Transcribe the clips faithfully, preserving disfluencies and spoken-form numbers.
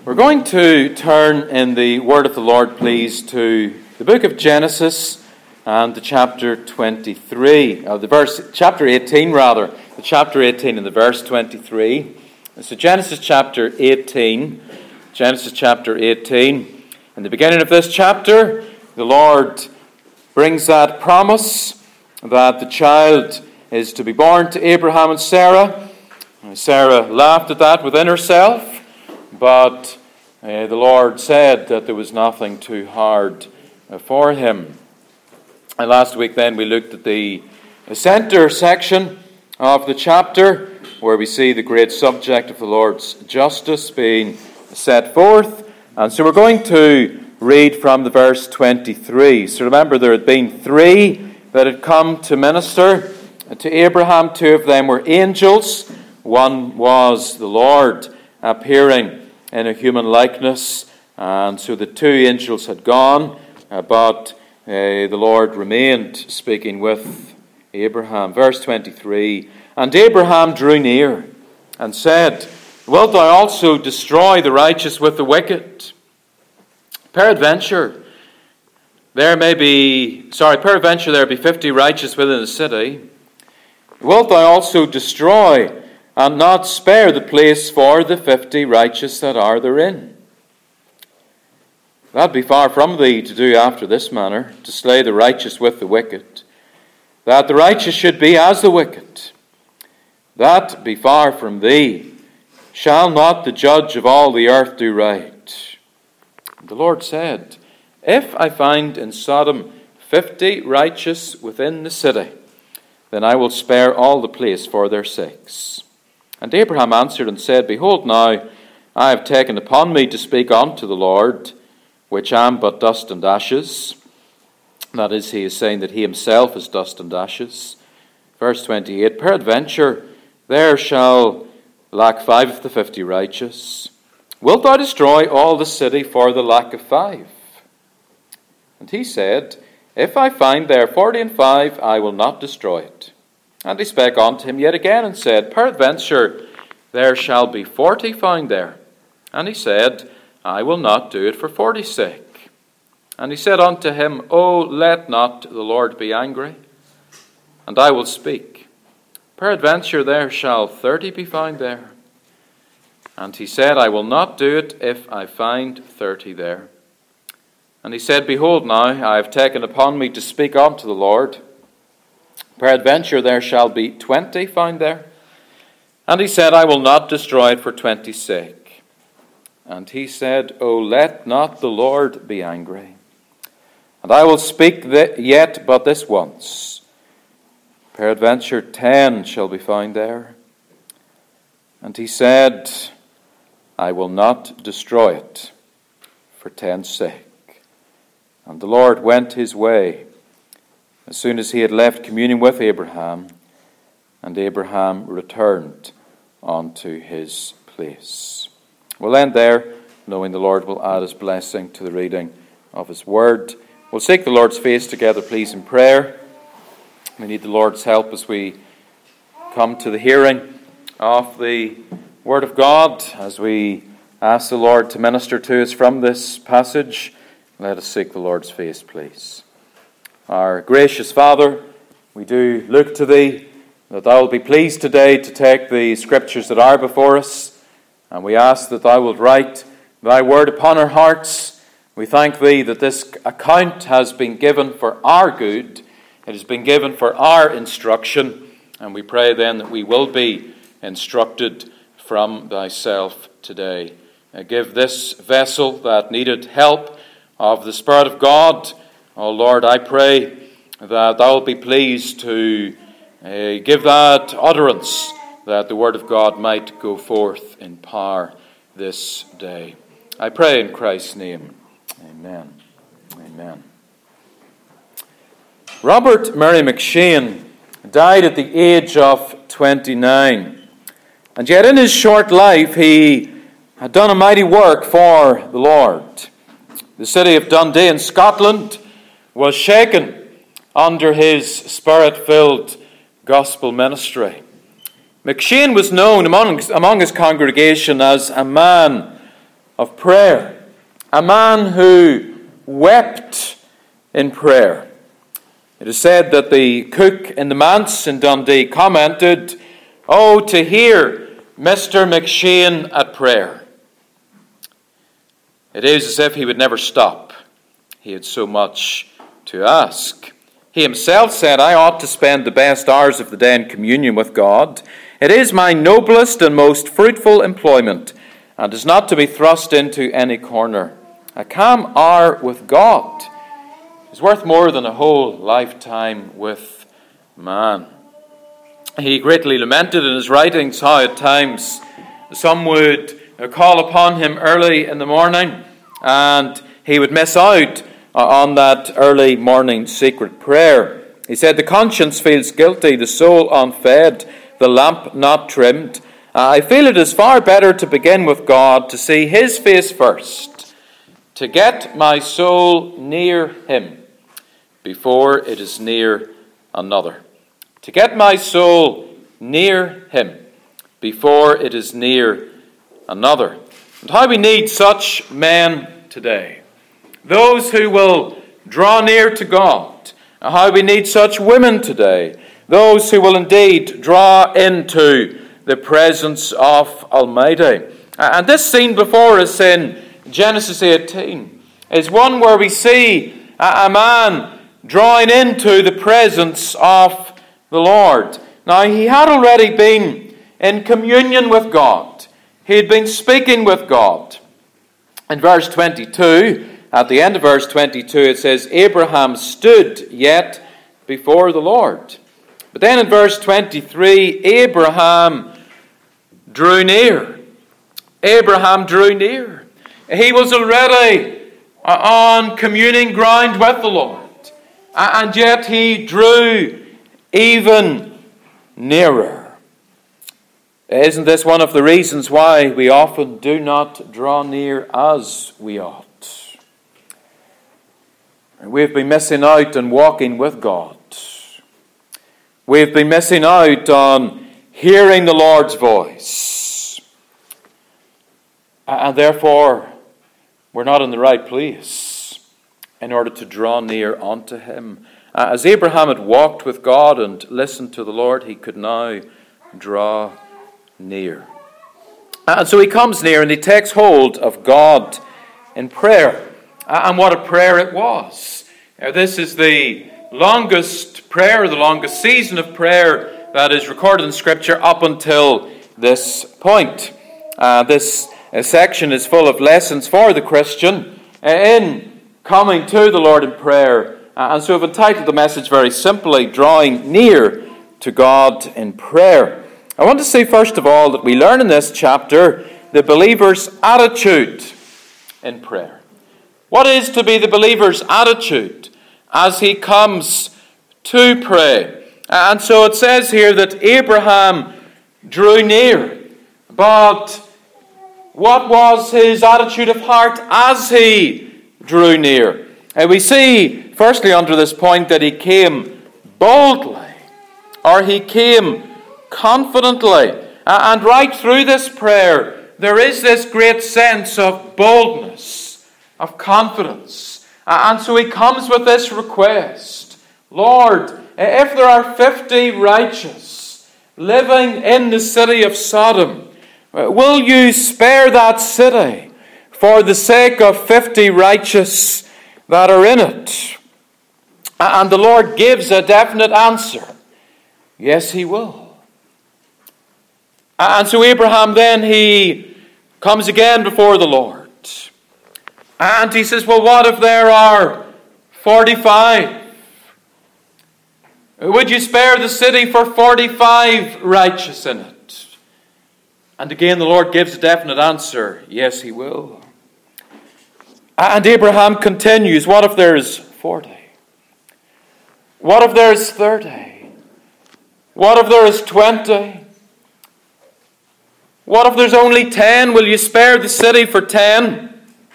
We're going to turn in the Word of the Lord, please, to the book of Genesis and the chapter twenty-three, uh, the verse, chapter eighteen rather, the chapter eighteen and the verse twenty-three. So Genesis chapter eighteen, Genesis chapter eighteen. In the beginning of this chapter, the Lord brings that promise that the child is to be born to Abraham and Sarah. Sarah laughed at that within herself. But uh, the Lord said that there was nothing too hard uh, for him. And last week then we looked at the center section of the chapter where we see the great subject of the Lord's justice being set forth. And so we're going to read from the verse twenty-three. So remember, there had been three that had come to minister to Abraham. Two of them were angels. One was the Lord appearing in a human likeness, and so the two angels had gone, uh, but uh, the Lord remained speaking with Abraham. Verse twenty-three, and Abraham drew near and said, wilt thou also destroy the righteous with the wicked? Peradventure, there may be, sorry, peradventure there be fifty righteous within the city. Wilt thou also destroy and not spare the place for the fifty righteous that are therein? That be far from thee to do after this manner, to slay the righteous with the wicked, that the righteous should be as the wicked. That be far from thee. Shall not the judge of all the earth do right? And the Lord said, if I find in Sodom fifty righteous within the city, then I will spare all the place for their sakes. And Abraham answered and said, behold, now I have taken upon me to speak unto the Lord, which am but dust and ashes. That is, he is saying that he himself is dust and ashes. Verse twenty-eight, peradventure there shall lack five of the fifty righteous. Wilt thou destroy all the city for the lack of five? And he said, if I find there forty and five, I will not destroy it. And he spake unto him yet again and said, peradventure there shall be forty found there. And he said, I will not do it for forty's sake. And he said unto him, O let not the Lord be angry, and I will speak. Peradventure there shall thirty be found there. And he said, I will not do it if I find thirty there. And he said, behold, now I have taken upon me to speak unto the Lord. Peradventure there shall be twenty found there. And he said, I will not destroy it for twenty's sake. And he said, O let not the Lord be angry, and I will speak yet but this once. Peradventure ten shall be found there. And he said, I will not destroy it for ten's sake. And the Lord went his way as soon as he had left communion with Abraham, and Abraham returned unto his place. We'll end there, knowing the Lord will add his blessing to the reading of his word. We'll seek the Lord's face together, please, in prayer. We need the Lord's help as we come to the hearing of the word of God, as we ask the Lord to minister to us from this passage. Let us seek the Lord's face, please. Our gracious Father, we do look to Thee, that Thou wilt be pleased today to take the Scriptures that are before us, and we ask that Thou wilt write Thy word upon our hearts. We thank Thee that this account has been given for our good, it has been given for our instruction, and we pray then that we will be instructed from Thyself today. Uh, give this vessel that needed help of the Spirit of God. Oh Lord, I pray that Thou wilt be pleased to uh, give that utterance, that the word of God might go forth in power this day. I pray in Christ's name. Amen. Amen. Robert Murray M'Cheyne died at the age of twenty-nine. And yet in his short life he had done a mighty work for the Lord. The city of Dundee in Scotland was shaken under his spirit-filled gospel ministry. M'Cheyne was known among, among his congregation as a man of prayer. A man who wept in prayer. It is said that the cook in the manse in Dundee commented, "Oh, to hear Mister McShane at prayer." It is as if he would never stop. He had so much to ask. He himself said, "I ought to spend the best hours of the day in communion with God. It is my noblest and most fruitful employment, and is not to be thrust into any corner. A calm hour with God is worth more than a whole lifetime with man." He greatly lamented in his writings how at times some would call upon him early in the morning, and he would miss out on that early morning secret prayer. He said, "The conscience feels guilty, the soul unfed, the lamp not trimmed. I feel it is far better to begin with God, to see His face first, to get my soul near Him before it is near another. To get my soul near Him before it is near another." And how we need such men today. Those who will draw near to God. And how we need such women today. Those who will indeed draw into the presence of Almighty. And this scene before us in Genesis eighteen is one where we see a man drawing into the presence of the Lord. Now, he had already been in communion with God. He had been speaking with God. In verse twenty-two, at the end of verse twenty-two, it says, "Abraham stood yet before the Lord." But then in verse twenty-three, Abraham drew near. Abraham drew near. He was already on communing ground with the Lord. And yet he drew even nearer. Isn't this one of the reasons why we often do not draw near as we ought? We've been missing out on walking with God. We've been missing out on hearing the Lord's voice. And therefore, we're not in the right place in order to draw near unto Him. As Abraham had walked with God and listened to the Lord, he could now draw near. And so he comes near and he takes hold of God in prayer. And what a prayer it was. Now, this is the longest prayer, the longest season of prayer that is recorded in Scripture up until this point. Uh, this uh, section is full of lessons for the Christian in coming to the Lord in prayer. Uh, and so I've entitled the message very simply, Drawing Near to God in Prayer. I want to say first of all that we learn in this chapter the believer's attitude in prayer. What is to be the believer's attitude as he comes to pray? And so it says here that Abraham drew near. But what was his attitude of heart as he drew near? And we see, firstly, under this point, that he came boldly, or he came confidently. And right through this prayer, there is this great sense of boldness, of confidence. And so he comes with this request: Lord, if there are fifty righteous living in the city of Sodom, will you spare that city for the sake of fifty righteous that are in it? And the Lord gives a definite answer. Yes, He will. And so Abraham then, he comes again before the Lord. And he says, well, what if there are forty-five? Would you spare the city for forty-five righteous in it? And again the Lord gives a definite answer. Yes, He will. And Abraham continues, what if there's forty? What if there's thirty? What if there is twenty? What if there's only ten? Will you spare the city for ten?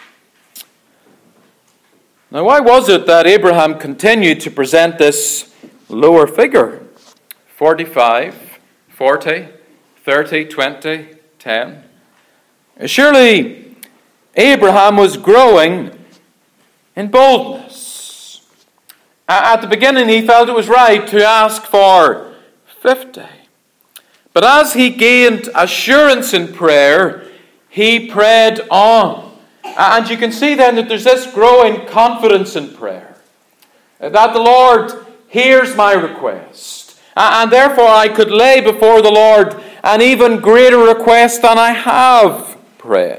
Now, why was it that Abraham continued to present this lower figure? forty-five, forty, thirty, twenty, ten. Surely Abraham was growing in boldness. At the beginning, he felt it was right to ask for fifty. But as he gained assurance in prayer, he prayed on. And you can see then that there's this growing confidence in prayer. That the Lord hears my request. And therefore I could lay before the Lord an even greater request than I have prayed.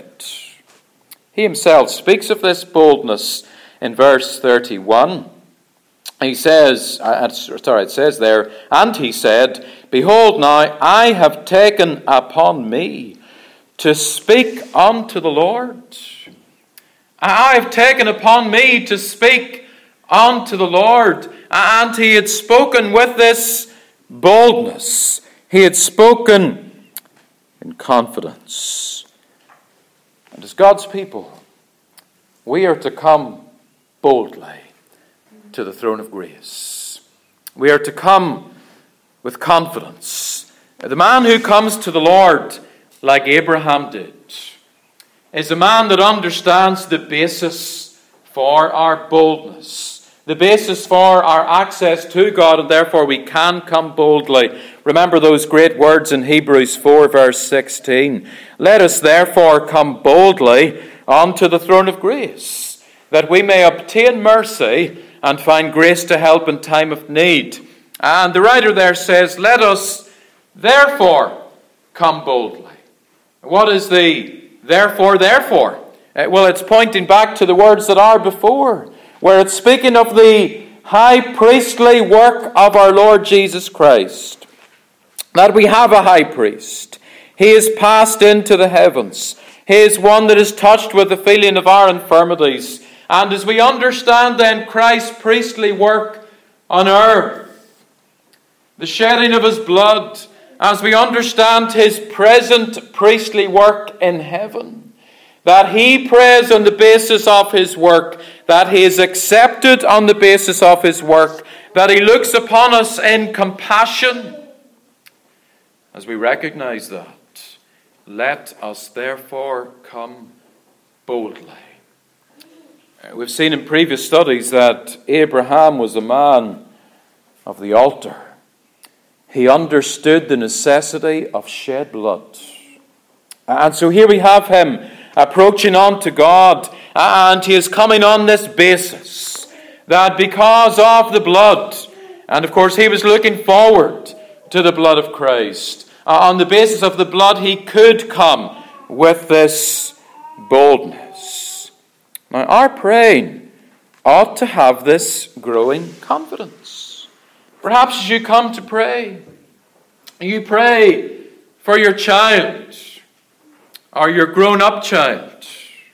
He himself speaks of this boldness in verse thirty-one. He says, uh, sorry, it says there, and he said, Behold now, I have taken upon me to speak unto the Lord. I have taken upon me to speak unto the Lord. And he had spoken with this boldness. He had spoken in confidence. And as God's people, we are to come boldly to the throne of grace. We are to come with confidence. The man who comes to the Lord like Abraham did is a man that understands the basis for our boldness, the basis for our access to God, and therefore we can come boldly. Remember those great words in Hebrews four verse sixteen. Let us therefore come boldly unto the throne of grace, that we may obtain mercy and find grace to help in time of need. And the writer there says, let us therefore come boldly. What is the therefore, therefore? Uh, well, it's pointing back to the words that are before, where it's speaking of the high priestly work of our Lord Jesus Christ. That we have a high priest. He is passed into the heavens. He is one that is touched with the feeling of our infirmities. And as we understand then Christ's priestly work on earth, the shedding of his blood, as we understand his present priestly work in heaven, that he prays on the basis of his work, that he is accepted on the basis of his work, that he looks upon us in compassion. As we recognize that, let us therefore come boldly. We've seen in previous studies that Abraham was a man of the altar. He understood the necessity of shed blood. And so here we have him approaching on to God, and he is coming on this basis that because of the blood, and of course he was looking forward to the blood of Christ, on the basis of the blood he could come with this boldness. Now, our praying ought to have this growing confidence. Perhaps as you come to pray, you pray for your child or your grown-up child.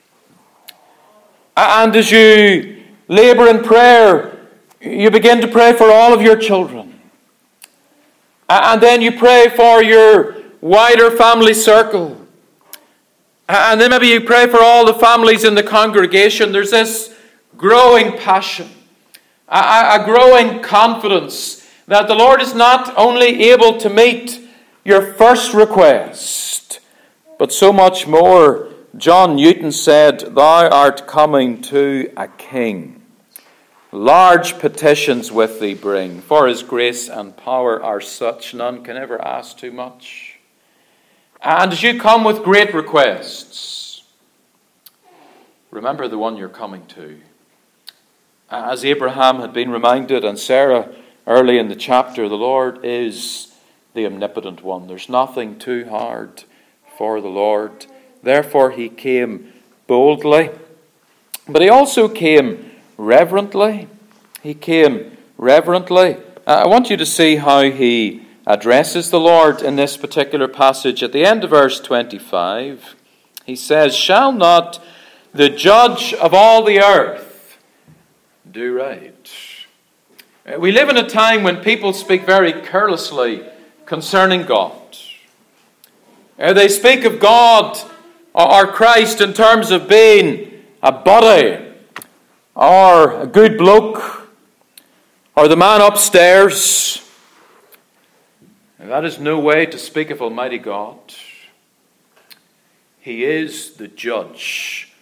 And as you labor in prayer, you begin to pray for all of your children. And then you pray for your wider family circle. And then maybe you pray for all the families in the congregation. There's this growing passion, a, a growing confidence that the Lord is not only able to meet your first request, but so much more. John Newton said, Thou art coming to a king. Large petitions with thee bring, for his grace and power are such, none can ever ask too much. And as you come with great requests, remember the one you're coming to. As Abraham had been reminded, and Sarah early in the chapter, the Lord is the omnipotent one. There's nothing too hard for the Lord. Therefore he came boldly, but he also came reverently. He came reverently. I want you to see how he addresses the Lord in this particular passage. At the end of verse twenty-five, he says, Shall not the judge of all the earth do right? We live in a time when people speak very carelessly concerning God. They speak of God or Christ in terms of being a body, or a good bloke, or the man upstairs. That is no way to speak of Almighty God. He is the judge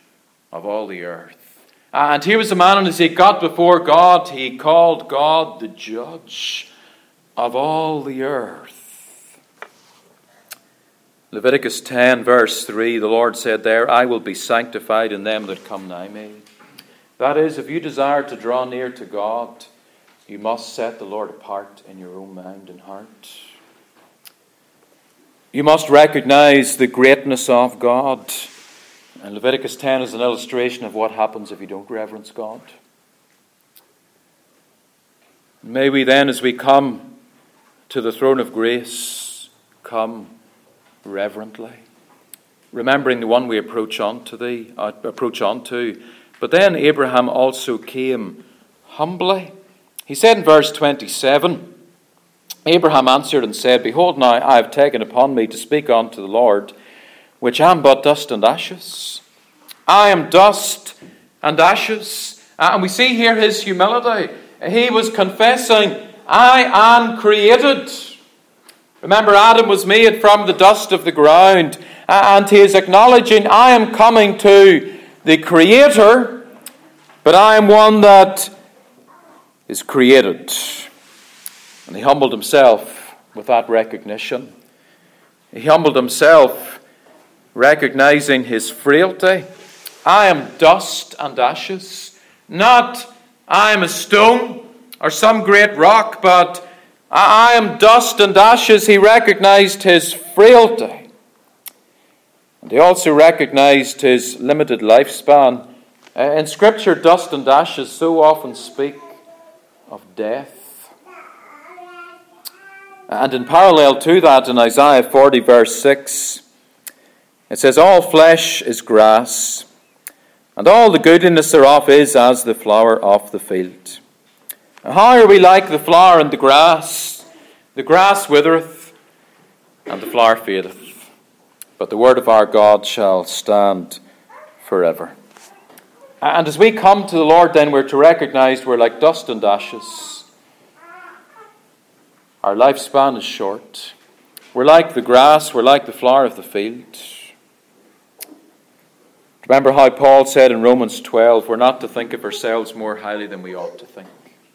of all the earth. And here was a man, and as he got before God, he called God the judge of all the earth. Leviticus ten, verse three, the Lord said there, I will be sanctified in them that come nigh me. That is, if you desire to draw near to God, you must set the Lord apart in your own mind and heart. You must recognize the greatness of God. And Leviticus ten is an illustration of what happens if you don't reverence God. May we then, as we come to the throne of grace, come reverently, remembering the one we approach on to thee, uh, approach on to. But then Abraham also came humbly. He said in verse twenty-seven, Abraham answered and said, Behold, now I have taken upon me to speak unto the Lord, which am but dust and ashes. I am dust and ashes. And we see here his humility. He was confessing, I am created. Remember, Adam was made from the dust of the ground. And he is acknowledging, I am coming to the Creator, but I am one that is created. And he humbled himself with that recognition. He humbled himself, recognizing his frailty. I am dust and ashes. Not I am a stone or some great rock, but I am dust and ashes. He recognized his frailty. And he also recognized his limited lifespan. In Scripture, dust and ashes so often speak of death. And in parallel to that, in Isaiah forty, verse six, it says, All flesh is grass, and all the goodliness thereof is as the flower of the field. And how are we like the flower and the grass? The grass withereth, and the flower fadeth, but the word of our God shall stand forever. And as we come to the Lord, then we're to recognize we're like dust and ashes. Our lifespan is short. We're like the grass, we're like the flower of the field. Remember how Paul said in Romans twelve, we're not to think of ourselves more highly than we ought to think.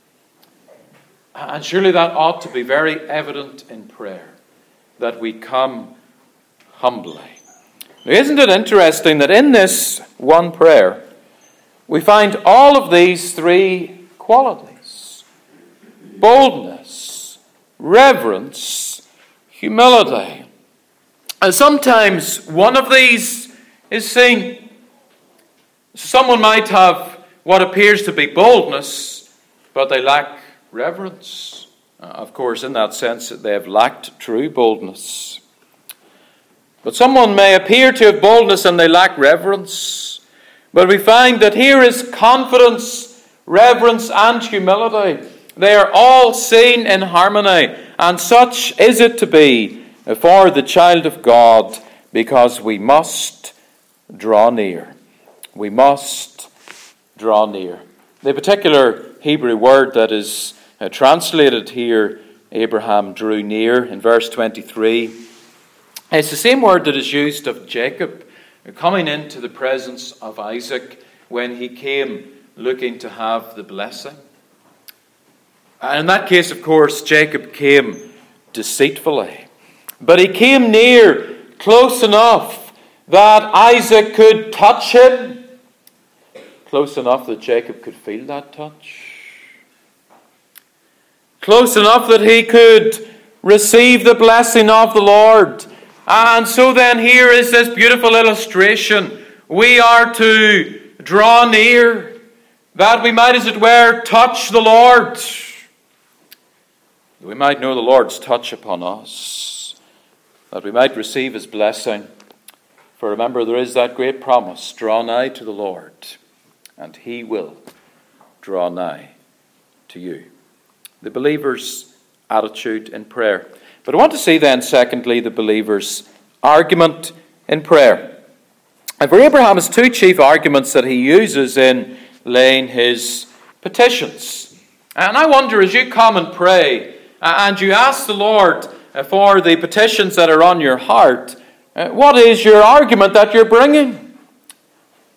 And surely that ought to be very evident in prayer, that we come humbly. Now, isn't it interesting that in this one prayer, we find all of these three qualities: boldness, reverence, humility. And sometimes one of these is seen. Someone might have what appears to be boldness, but they lack reverence. Uh, of course, in that sense, they have lacked true boldness. But someone may appear to have boldness and they lack reverence. But we find that here is confidence, reverence, and humility. They are all seen in harmony. And such is it to be for the child of God, because we must draw near. We must draw near. The particular Hebrew word that is uh, translated here, Abraham drew near, in verse twenty-three, it's the same word that is used of Jacob coming into the presence of Isaac when he came looking to have the blessing. And in that case, of course, Jacob came deceitfully. But he came near, close enough that Isaac could touch him. Close enough that Jacob could feel that touch. Close enough that he could receive the blessing of the Lord. And so then here is this beautiful illustration. We are to draw near, that we might, as it were, touch the Lord. That we might know the Lord's touch upon us. That we might receive his blessing. For remember, there is that great promise, draw nigh to the Lord, and he will draw nigh to you. The believer's attitude in prayer. But I want to see then, secondly, the believer's argument in prayer. And for Abraham, has two chief arguments that he uses in laying his petitions. And I wonder, as you come and pray, and you ask the Lord for the petitions that are on your heart, what is your argument that you're bringing?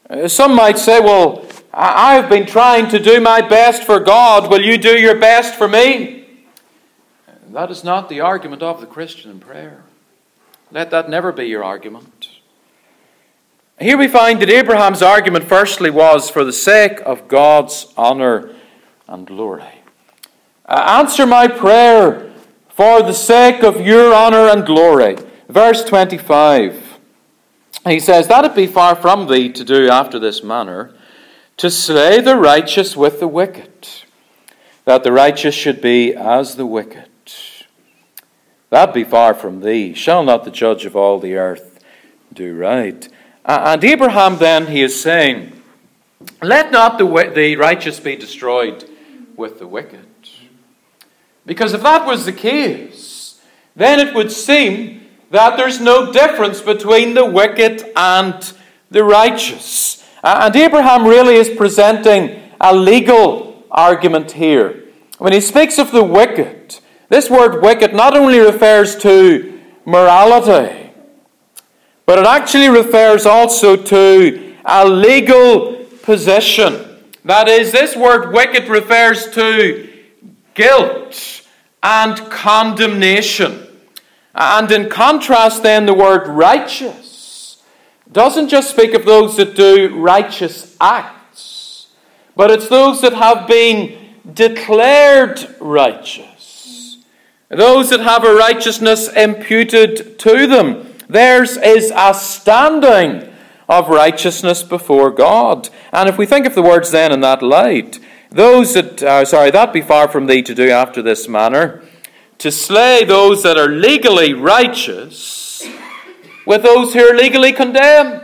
Uh, Some might say, well, I have been trying to do my best for God. Will you do your best for me? That is not the argument of the Christian in prayer. Let that never be your argument. Here we find that Abraham's argument firstly was for the sake of God's honor and glory. Uh, answer my prayer for the sake of your honor and glory. Verse twenty-five. He says, that it be far from thee to do after this manner, to slay the righteous with the wicked, that the righteous should be as the wicked. That be far from thee. Shall not the judge of all the earth do right? And Abraham then, he is saying, let not the, the righteous be destroyed with the wicked. Because if that was the case, then it would seem that there's no difference between the wicked and the righteous. And Abraham really is presenting a legal argument here. When he speaks of the wicked, this word wicked not only refers to morality, but it actually refers also to a legal position. That is, this word wicked refers to guilt and condemnation. And in contrast then, the word righteous doesn't just speak of those that do righteous acts, but it's those that have been declared righteous. Those that have a righteousness imputed to them. Theirs is a standing of righteousness before God. And if we think of the words then in that light, those that, uh, sorry, that be far from thee to do after this manner, to slay those that are legally righteous with those who are legally condemned.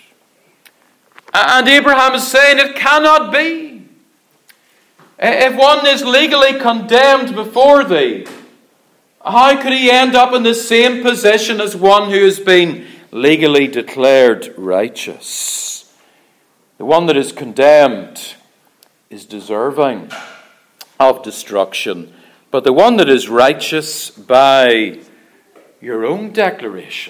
And Abraham is saying it cannot be. If one is legally condemned before thee, how could he end up in the same position as one who has been legally declared righteous? The one that is condemned is deserving of destruction, but the one that is righteous by your own declaration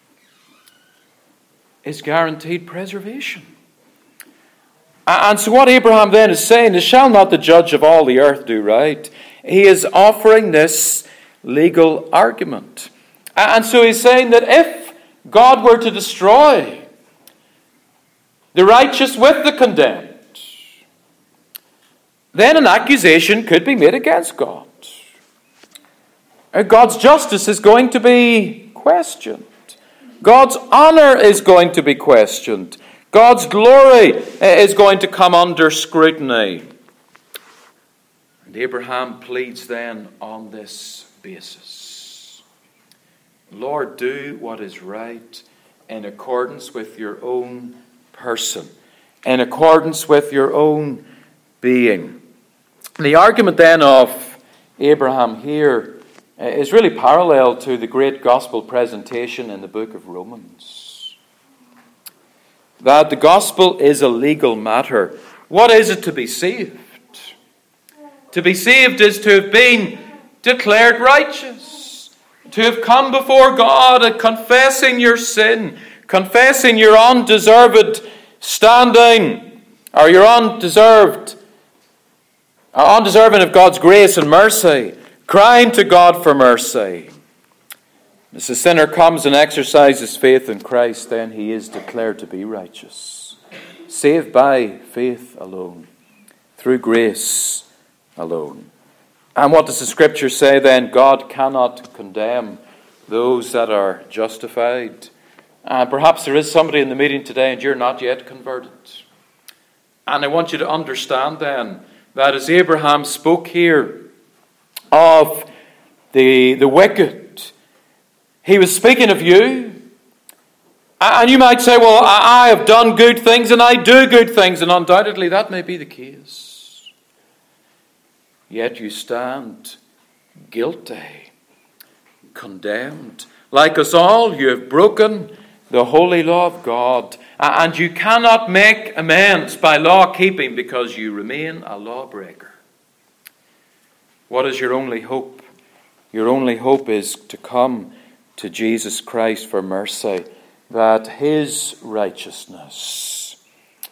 is guaranteed preservation. And so what Abraham then is saying is, shall not the judge of all the earth do right? He is offering this legal argument. And so he's saying that if God were to destroy the righteous with the condemned, then an accusation could be made against God. God's justice is going to be questioned. God's honor is going to be questioned. God's glory is going to come under scrutiny. And Abraham pleads then on this basis. Lord, do what is right in accordance with your own person, in accordance with your own being. The argument then of Abraham here is really parallel to the great gospel presentation in the book of Romans. That the gospel is a legal matter. What is it to be saved? To be saved is to have been declared righteous, to have come before God and confessing your sin, confessing your undeserved standing, or your undeserved, or undeserving of God's grace and mercy, crying to God for mercy. As the sinner comes and exercises faith in Christ, then he is declared to be righteous, saved by faith alone, through grace alone. And what does the Scripture say then? God cannot condemn those that are justified. Uh, perhaps there is somebody in the meeting today and you're not yet converted. And I want you to understand then that as Abraham spoke here of the, the wicked, he was speaking of you. And you might say, well, I have done good things and I do good things, and undoubtedly that may be the case. Yet you stand guilty, condemned. Like us all, you have broken the holy law of God, and you cannot make amends by law keeping because you remain a lawbreaker. What is your only hope? Your only hope is to come to Jesus Christ for mercy, that his righteousness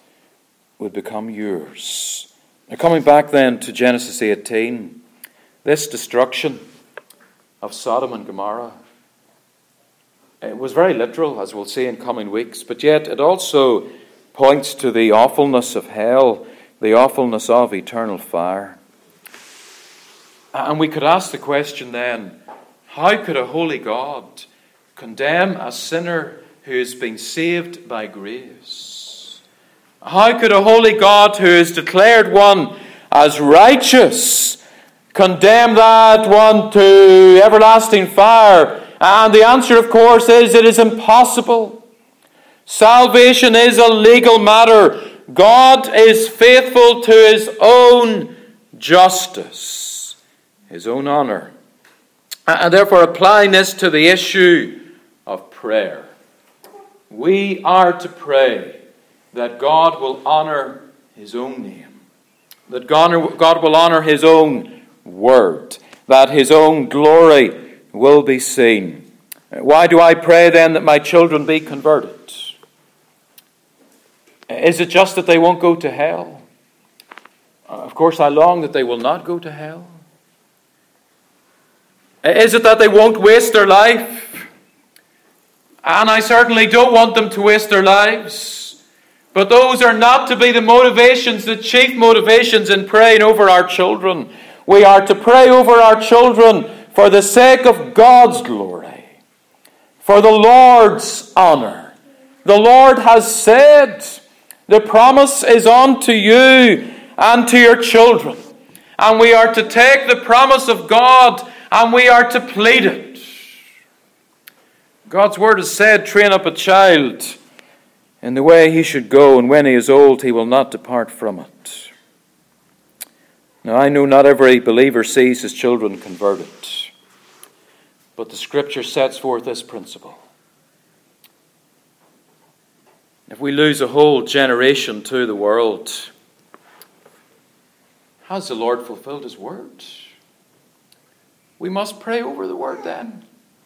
would become yours. Now, coming back then to Genesis eighteen, this destruction of Sodom and Gomorrah, it was very literal, as we'll see in coming weeks, but yet it also points to the awfulness of hell, the awfulness of eternal fire. And we could ask the question then, how could a holy God condemn a sinner who has been saved by grace? How could a holy God who has declared one as righteous condemn that one to everlasting fire? And the answer, of course, is it is impossible. Salvation is a legal matter. God is faithful to his own justice, his own honor. And therefore, applying this to the issue of prayer, we are to pray that God will honor his own name, that God, God will honor his own word, that his own glory will be seen. Why do I pray then that my children be converted? Is it just that they won't go to hell? Of course, I long that they will not go to hell. Is it that they won't waste their life? And I certainly don't want them to waste their lives. But those are not to be the motivations, the chief motivations in praying over our children. We are to pray over our children for the sake of God's glory, for the Lord's honor. The Lord has said, the promise is unto you and to your children. And we are to take the promise of God and we are to plead it. God's word has said, train up a child in the way he should go, and when he is old, he will not depart from it. Now, I know not every believer sees his children converted, but the Scripture sets forth this principle. If we lose a whole generation to the world, has the Lord fulfilled his word? We must pray over the word then,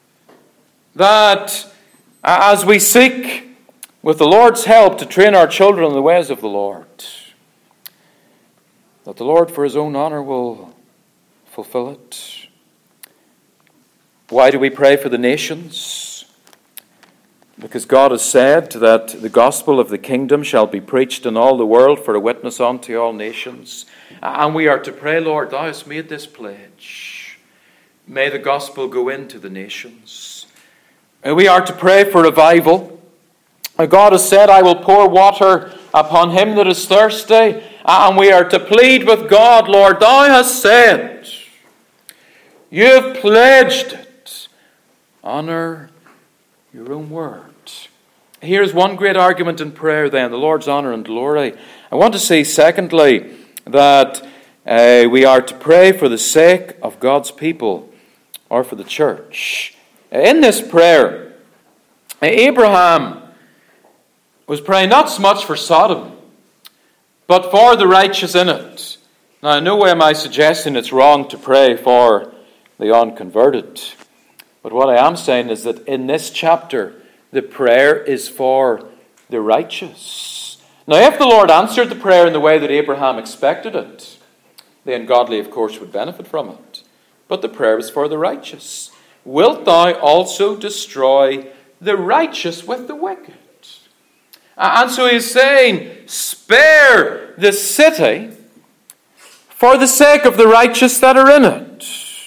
that as we seek with the Lord's help to train our children in the ways of the Lord, that the Lord for his own honor will fulfill it. Why do we pray for the nations? Because God has said that the gospel of the kingdom shall be preached in all the world for a witness unto all nations. And we are to pray, Lord, thou hast made this pledge. May the gospel go into the nations. We are to pray for revival. God has said, I will pour water upon him that is thirsty. And we are to plead with God, Lord, thou hast said, you have pledged it. Honor your own word. Here's one great argument in prayer then, the Lord's honor and glory. I want to say, secondly, that uh, we are to pray for the sake of God's people, or for the church. In this prayer, Abraham was praying not so much for Sodom, but for the righteous in it. Now, in no way am I suggesting it's wrong to pray for the unconverted. But what I am saying is that in this chapter, the prayer is for the righteous. Now, if the Lord answered the prayer in the way that Abraham expected it, the ungodly, of course, would benefit from it. But the prayer was for the righteous. Wilt thou also destroy the righteous with the wicked? And so he's saying, spare the city for the sake of the righteous that are in it.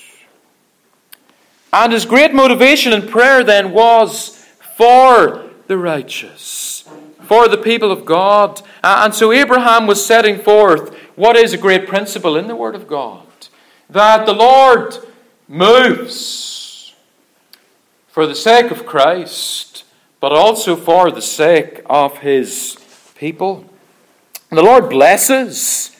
And his great motivation in prayer then was for the righteous, for the people of God. And so Abraham was setting forth what is a great principle in the Word of God, that the Lord moves for the sake of Christ, but also for the sake of his people. And the Lord blesses,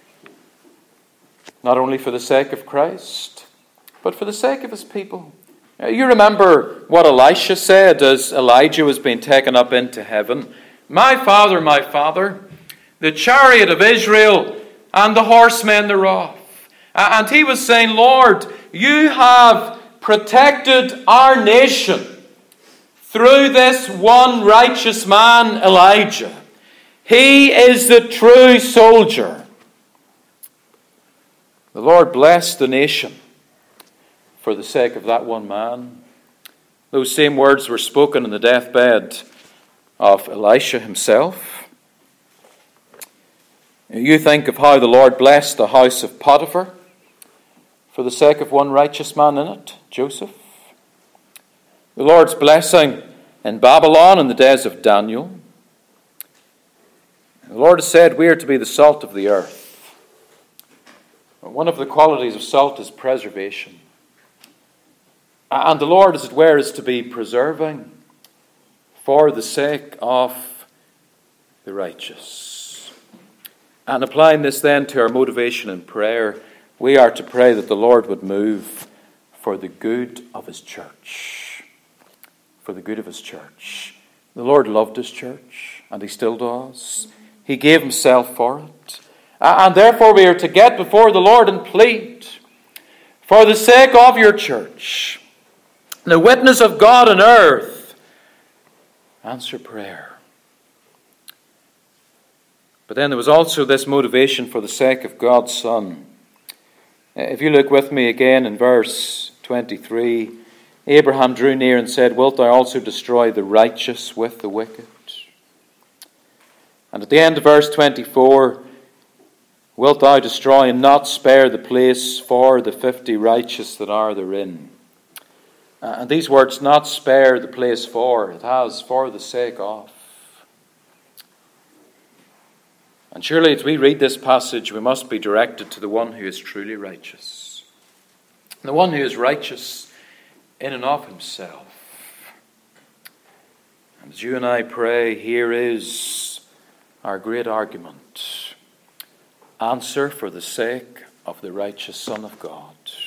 not only for the sake of Christ, but for the sake of his people. You remember what Elisha said as Elijah was being taken up into heaven. My father, my father, the chariot of Israel and the horsemen thereof. And he was saying, Lord, you have protected our nation through this one righteous man, Elijah. He is the true soldier. The Lord blessed the nation for the sake of that one man. Those same words were spoken in the deathbed of Elisha himself. You think of how the Lord blessed the house of Potiphar for the sake of one righteous man in it, Joseph. The Lord's blessing in Babylon in the days of Daniel. The Lord has said we are to be the salt of the earth. One of the qualities of salt is preservation. And the Lord, as it were, is to be preserving for the sake of the righteous. And applying this then to our motivation in prayer, we are to pray that the Lord would move for the good of His church. For the good of His church. The Lord loved His church, and He still does. He gave Himself for it. And therefore we are to get before the Lord and plead for the sake of your church, the witness of God on earth, answer prayer. But then there was also this motivation for the sake of God's Son. If you look with me again in verse twenty-three, Abraham drew near and said, "Wilt thou also destroy the righteous with the wicked?" And at the end of verse twenty-four, "Wilt thou destroy and not spare the place for the fifty righteous that are therein?" Uh, and these words, "not spare the place for," it has "for the sake of." And surely as we read this passage, we must be directed to the one who is truly righteous. The one who is righteous in and of himself. And as you and I pray, here is our great argument. Answer for the sake of the righteous Son of God.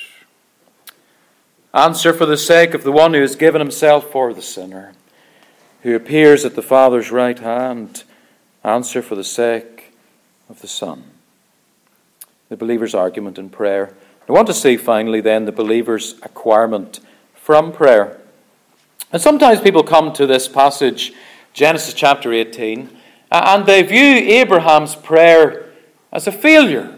Answer for the sake of the one who has given himself for the sinner, who appears at the Father's right hand. Answer for the sake of the Son. The believer's argument in prayer. I want to see finally then the believer's acquirement from prayer. And sometimes people come to this passage, Genesis chapter eighteen, and they view Abraham's prayer as a failure.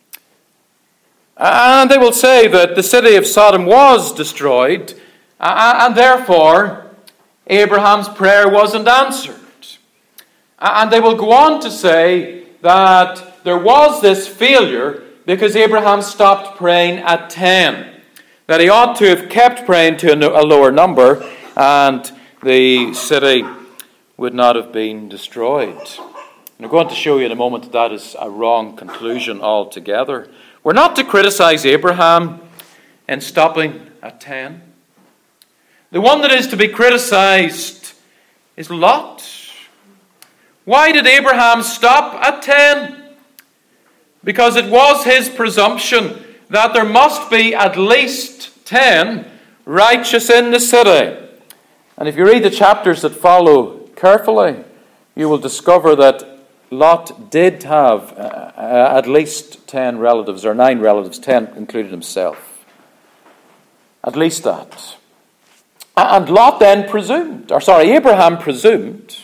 And they will say that the city of Sodom was destroyed, and therefore Abraham's prayer wasn't answered. And they will go on to say that there was this failure because Abraham stopped praying at ten. That he ought to have kept praying to a lower number, and the city would not have been destroyed. And I'm going to show you in a moment that that is a wrong conclusion altogether. We're not to criticize Abraham in stopping at ten. The one that is to be criticized is Lot. Why did Abraham stop at ten? Because it was his presumption that there must be at least ten righteous in the city. And if you read the chapters that follow carefully, you will discover that Lot did have uh, uh, at least ten relatives, or nine relatives, ten included himself. At least that. And Lot then presumed, or sorry, Abraham presumed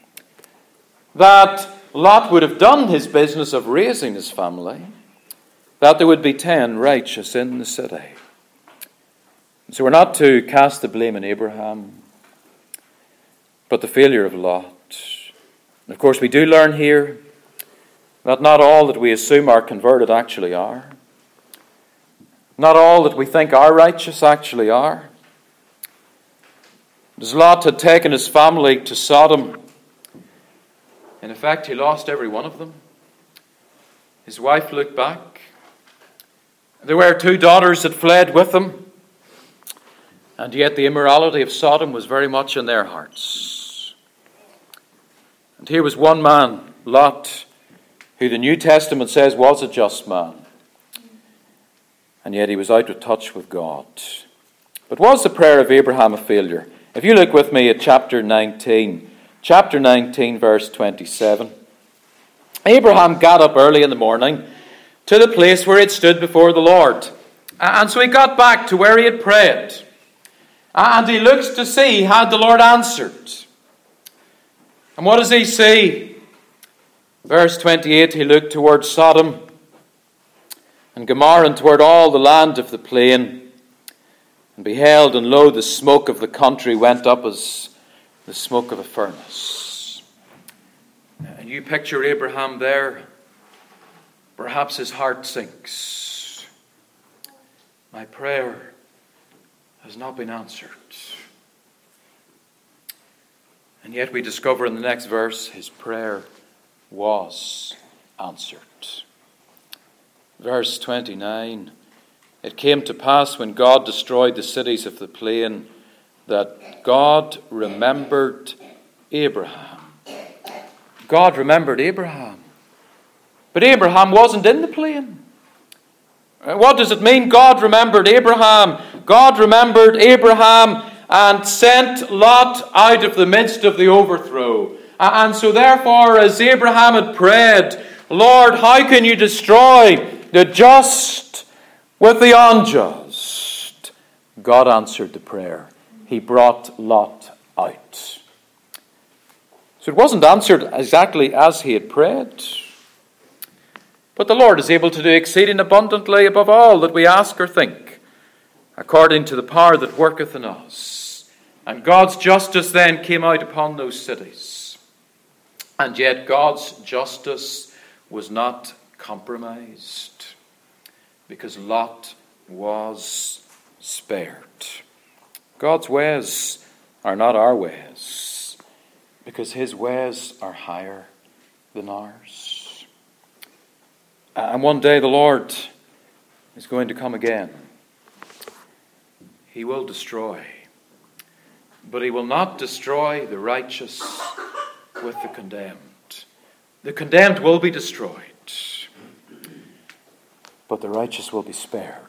that Lot would have done his business of raising his family, that there would be ten righteous in the city. So we're not to cast the blame on Abraham, but the failure of Lot. And of course, we do learn here that not all that we assume are converted actually are. Not all that we think are righteous actually are. As Lot had taken his family to Sodom, in effect, he lost every one of them. His wife looked back. There were two daughters that fled with him, and yet the immorality of Sodom was very much in their hearts. And here was one man, Lot, who the New Testament says was a just man, and yet he was out of touch with God. But was the prayer of Abraham a failure? If you look with me at chapter nineteen, chapter nineteen, verse twenty-seven. Abraham got up early in the morning to the place where he had stood before the Lord. And so he got back to where he had prayed. And he looks to see, had the Lord answered? And what does he see? Verse twenty-eight, he looked toward Sodom and Gomorrah and toward all the land of the plain, and beheld, and lo, the smoke of the country went up as the smoke of a furnace. And you picture Abraham there. Perhaps his heart sinks. My prayer has not been answered. And yet we discover in the next verse his prayer was answered. Verse twenty-nine, it came to pass when God destroyed the cities of the plain that God remembered Abraham. God remembered Abraham. But Abraham wasn't in the plain. What does it mean, God remembered Abraham? God remembered Abraham and sent Lot out of the midst of the overthrow. And so therefore, as Abraham had prayed, Lord, how can you destroy the just with the unjust? God answered the prayer. He brought Lot out. So it wasn't answered exactly as he had prayed. But the Lord is able to do exceeding abundantly above all that we ask or think, according to the power that worketh in us. And God's justice then came out upon those cities. And yet God's justice was not compromised, because Lot was spared. God's ways are not our ways, because his ways are higher than ours. And one day the Lord is going to come again. He will destroy, but he will not destroy the righteous with the condemned. The condemned will be destroyed, but the righteous will be spared.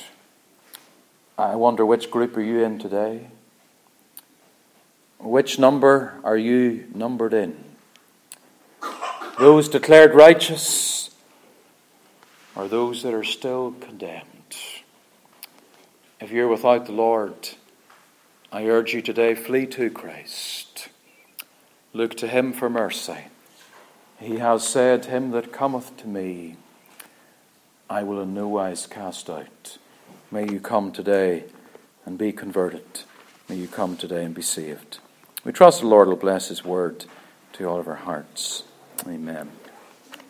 I wonder, which group are you in today? Which number are you numbered in? Those declared righteous, or those that are still condemned? If you're without the Lord, I urge you today, flee to Christ. Look to him for mercy. He has said, him that cometh to me, I will in no wise cast out. May you come today and be converted. May you come today and be saved. We trust the Lord will bless his word to all of our hearts. Amen.